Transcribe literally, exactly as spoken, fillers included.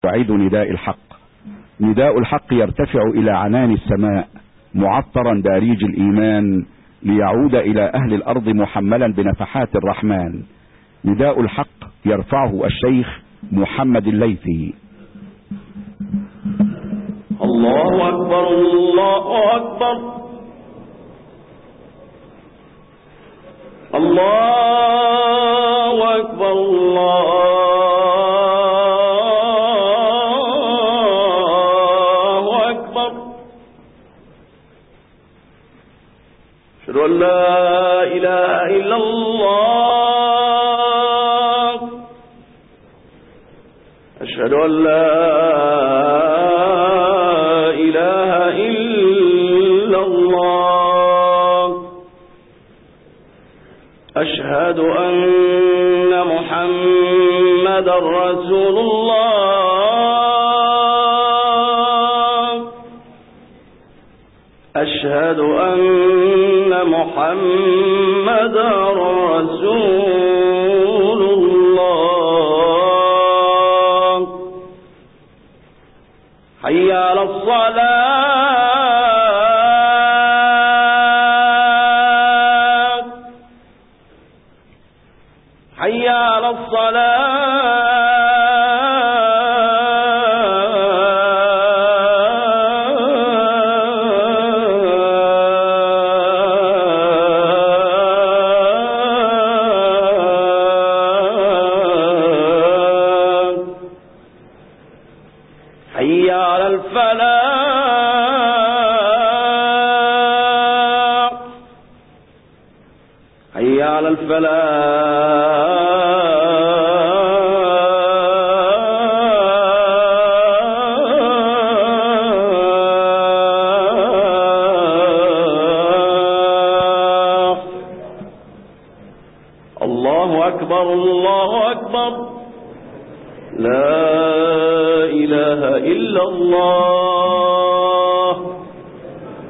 تعيد نداء الحق. نداء الحق يرتفع إلى عنان السماء معطرا باريج الإيمان ليعود إلى أهل الأرض محملا بنفحات الرحمن. نداء الحق يرفعه الشيخ محمد الليثي. الله أكبر الله أكبر الله أكبر الله أكبر. أشهد أن لا إله إلا الله. أشهد أن لا إله إلا الله. أشهد أن محمد رسول الله. أشهد أن محمد رسول الله. حي على الصلاة. حي على الصلاة. حي على الفلاح. حي على الفلاح. الله أكبر الله أكبر. لا إله إلا الله.